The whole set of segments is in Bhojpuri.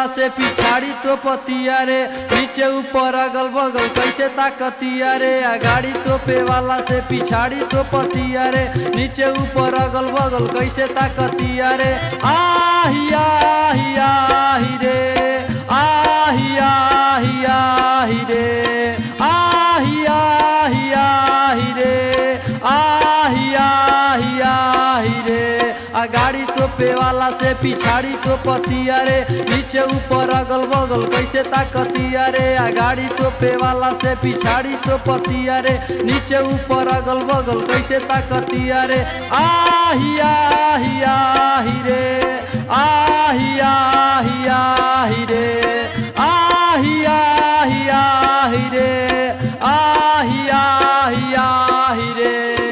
से पिछाड़ी तो पतिया रे, नीचे ऊपर अगल बगल कैसे ताकतिया रे। गाड़ी तोपे वाला से पिछाड़ी तो पतिया रे, नीचे ऊपर अगल बगल कैसे ताकतिया रे। आही आही आही रे, आही आही आही रे, आही आही आही रे, आही आही आही रे। गाड़ी तोपे वाला से पिछाड़ी तो पतिया रे, नीचे ऊपर अगल बगल कैसे ताकतिया रे। गाड़ी तोपे वाला से पिछाड़ी तो पतिया रे, नीचे ऊपर अगल बगल कैसे ताकतिया रे। आही आही आही रे, आही आही आही रे, आही आही आही रे, आही आही आही रे।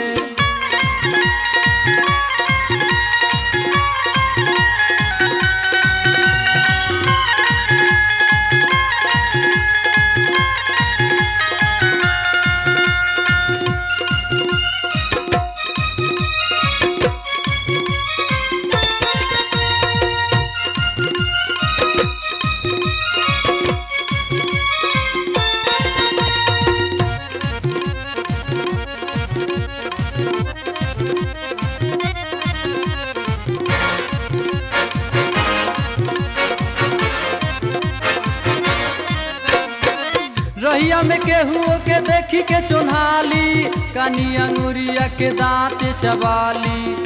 रहिया में केहू के देखी के चोन्हाली, कानी अंगुरिया के दांत चबाली।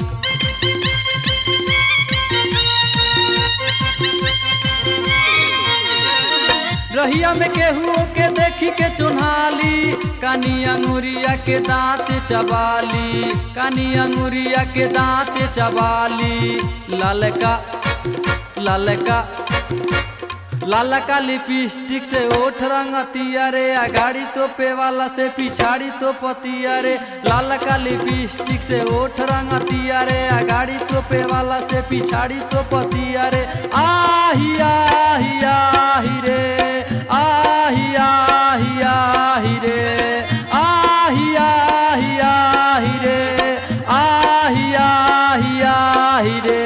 रहिया में केहू के देखी के चोन्हाली, कानी अंगुरिया के दांत चबाली, कानी अंगुरिया के दांत चबाली। लालका लालका लालका लिपस्टिक से ओठ रंगतिया रे। गाड़ी तोपे वाला से पिछाड़ी तो पतिया रे। लालका लिपस्टिक से ओठ रंगतिया रे, गाड़ी तोपे वाला से पिछाड़ी तो पतिया रे। आही आही आही रे, आही आही आही रे, आही आही आही रे, आही आही आही रे।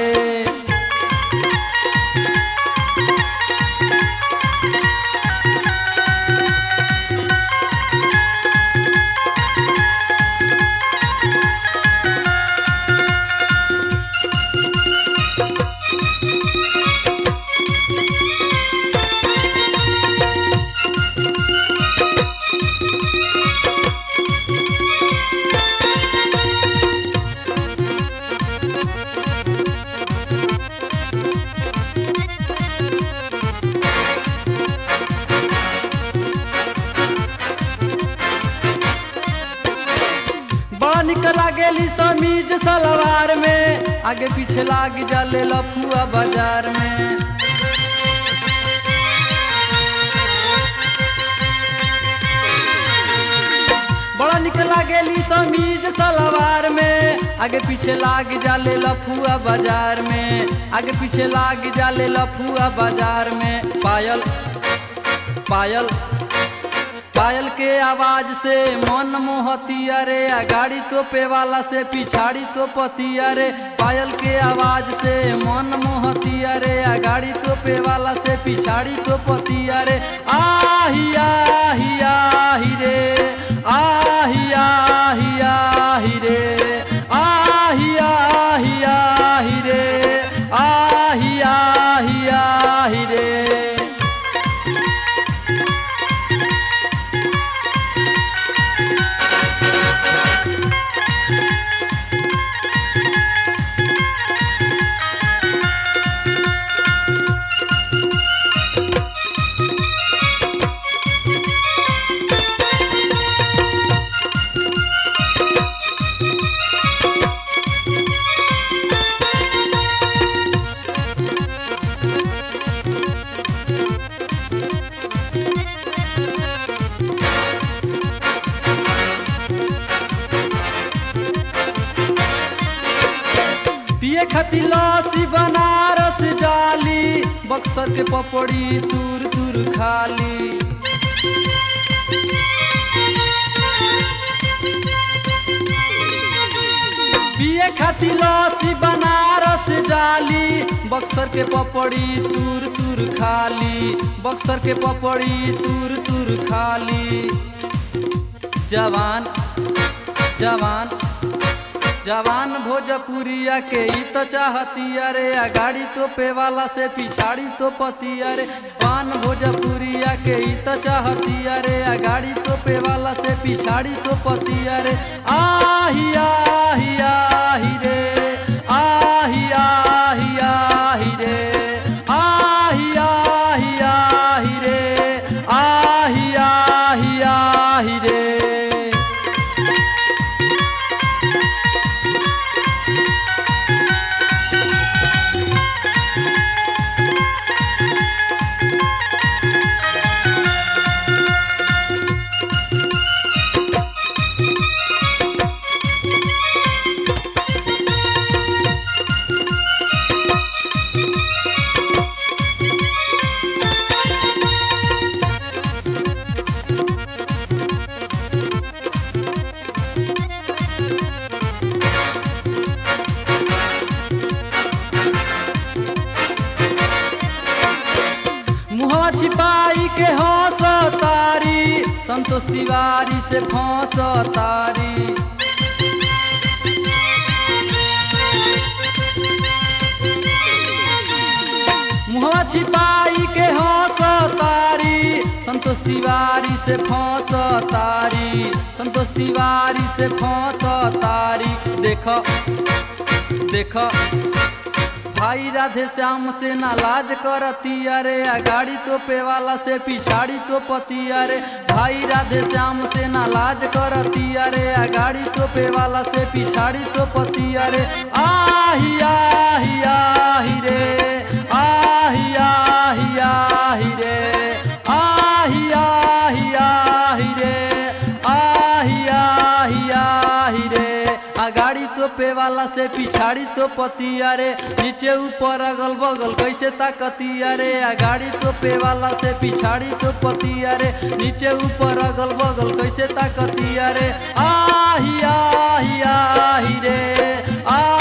निक लागेली समीज सलवार में, आगे पीछे लाग जाले लफुआ बाजार में। बड़ा निक लागेली समीज सलवार में, आगे पीछे लाग जाले लफुआ बाजार में, आगे पीछे लाग जाले लफुआ बाजार में। पायल पायल पायल के आवाज से मन मोहतिया रे। गाड़ी तोपे वाला से पिछाड़ी तो पतिया रे। पायल के आवाज से मन मोहतिया रे, गाड़ी तोपे वाला से पिछाड़ी तो पतिया रे। आही आही आही रे, आही आही आही रे, आही आही आही रे, आही आही आही रे। पिए खाती लस्सी बनारस जाली, बक्सर के पपड़ी दूर दूर खाली। पिए खाती लस्सी बनारस जाली, बक्सर के पपड़ी दूर दूर तुर खाली, बक्सर के पपड़ी तुर तुर खाली। जवान जवान जवान भोजपुरिया के ई तो चाहतिया रे, गाड़ी तो पे वाला से पिछाड़ी तो पतिया रे। जवान भोजपुरिया के ई तो चाहतिया रे, गाड़ी तो पे वाला से पिछाड़ी तो पतिया रे। आही आही आही रे, आही आही आही रे, आही आही आही रे, आही आही आही रे। छिपाई के हंस तारी, संतोष तिवारी से फंस तारी। मुहवा छिपाई के हंस तारी, संतोष तिवारी से फंस तारी, संतोष तिवारी से फंस तारी। देखो देखो भाई राधे श्याम से ना लाज करतिया रे, गाड़ी तो पे वाला से पिछाड़ी तो पतिया रे। भाई राधे श्याम से ना लाज करतिया रे, गाड़ी तो पे वाला से पिछाड़ी तो पतिया रे। आही आही आही रे, आही आही आही रे, आही आही आही रे, आही आही आही रे। गाड़ी तो पे वाला से पिछाड़ी तो पतिया रे, नीचे ऊपर अगल बगल कैसे ताकतिया रे। गाड़ी तो पे वाला से पिछाड़ी तो पतिया रे, नीचे ऊपर अगल बगल कैसे ताकतिया रे। आही आही आही रे,